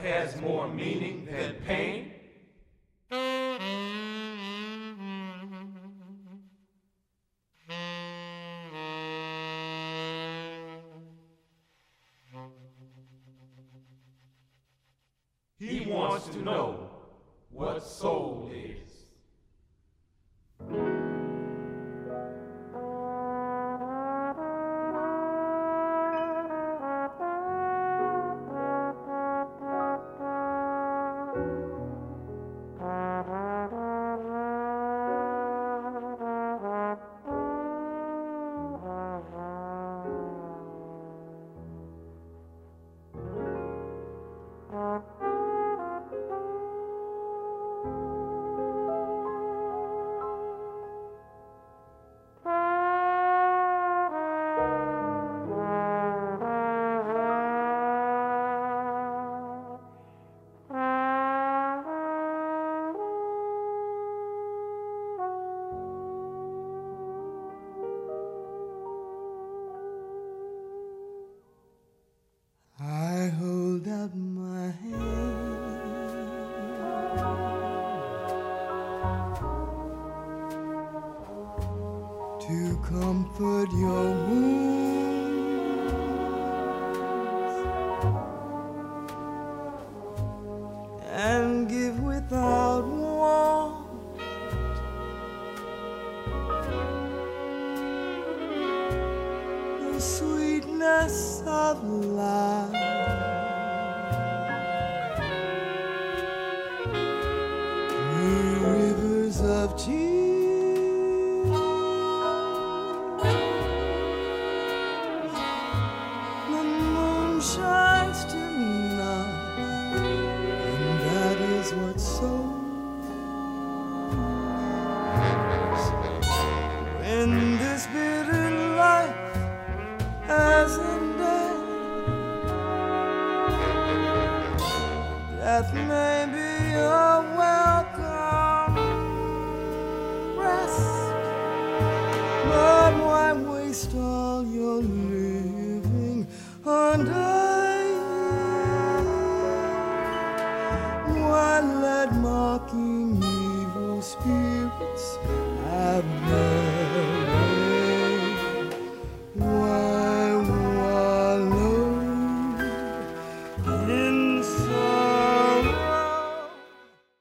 has more meaning than pain? He wants to know what soul is. I hold out my hand to comfort your wounds and give without want the sweetness of life. Through rivers of tears, the moon shines tonight, and that is what soul